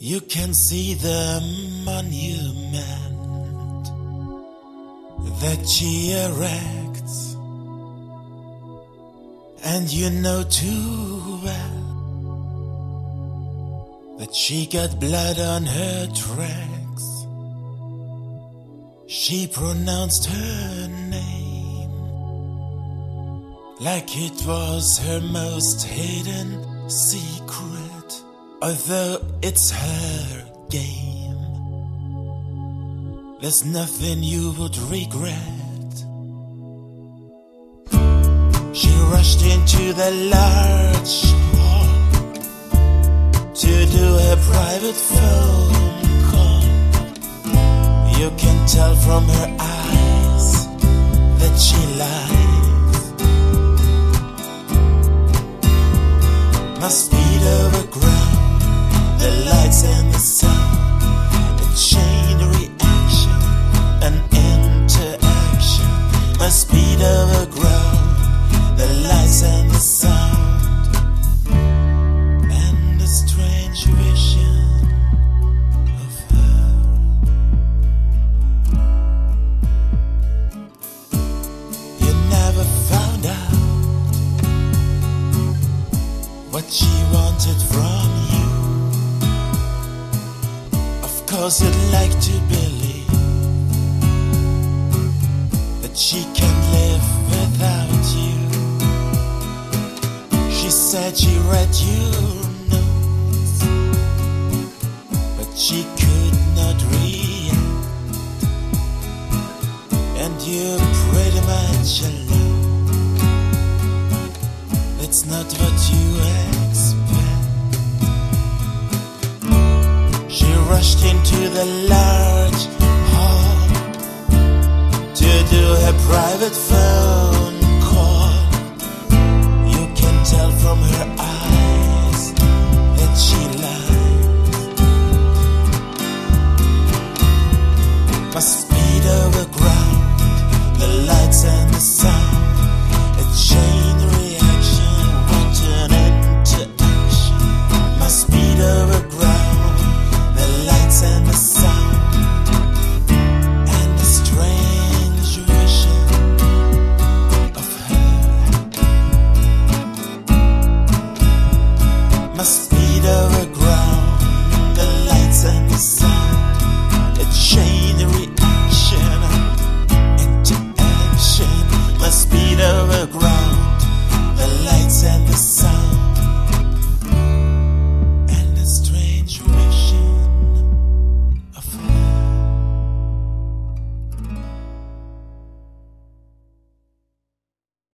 You can see the monument that she erects, and you know too well that she got blood on her tracks. She pronounced her name like it was her most hidden secret, although it's her game. There's nothing you would regret. She rushed into the large hall to do her private phone call. You can tell from her eyes that she lies. Must speed over ground, the lights and the sound, a chain reaction, an interaction. Must speed over ground, the lights and the sound, and a strange vision of her. You never found out what she wanted from you. Of course you'd like to believe that she can't live without you. She said she read your notes, but she could not react, and you're pretty much alone. That's not what you expect. She rushed into the large hall to do her private phone